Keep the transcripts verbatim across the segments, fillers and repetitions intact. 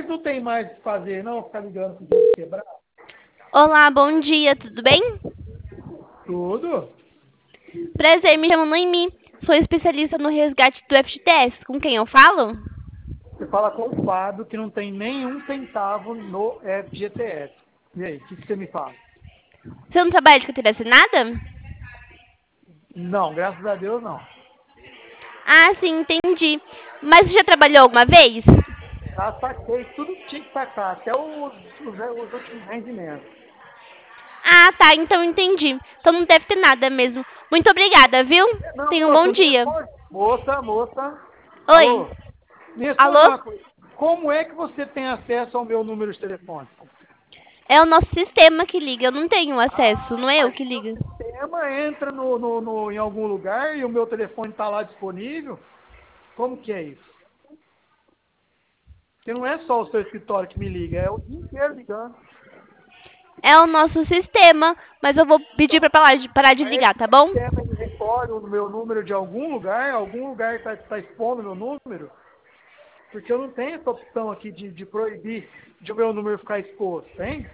Vocês não tem mais o que fazer, não? Ficar ligando pro jeito quebrado? Olá, bom dia, tudo bem? Tudo? Prazer, me chamo Noemi. Sou especialista no resgate do F G T S. Com quem eu falo? Você fala com o Fábio que não tem nenhum centavo no F G T S. E aí, o que, que você me fala? Você não trabalha de carteira assinada? Não, graças a Deus não. Ah, sim, entendi. Mas você já trabalhou alguma vez? Já saquei tudo que tinha que sacar, até os, os, os últimos rendimentos. Ah, tá, então entendi. Então não deve ter nada mesmo. Muito obrigada, viu? Não, Tenha um moça, bom me dia. responde. Moça, moça. Oi. Alô? Me responde Alô? uma coisa. Como é que você tem acesso ao meu número de telefone? É o nosso sistema que liga. Eu não tenho acesso, não Ah, é eu mas que o meu liga. sistema entra no, no, no- em algum lugar e o meu telefone está lá disponível? Como que é isso? Porque não é só o seu escritório que me liga, é o dia inteiro ligando. É o nosso sistema, mas eu vou pedir pra parar de, parar de Aí ligar, esse tá bom? sistema ele recolhe o meu número de algum lugar, algum lugar está tá expondo meu número, porque eu não tenho essa opção aqui de, de proibir de o meu número ficar exposto, tem?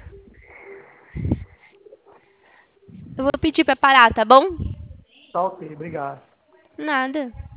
Eu vou pedir pra parar, tá bom? Tá ok, obrigado. Nada.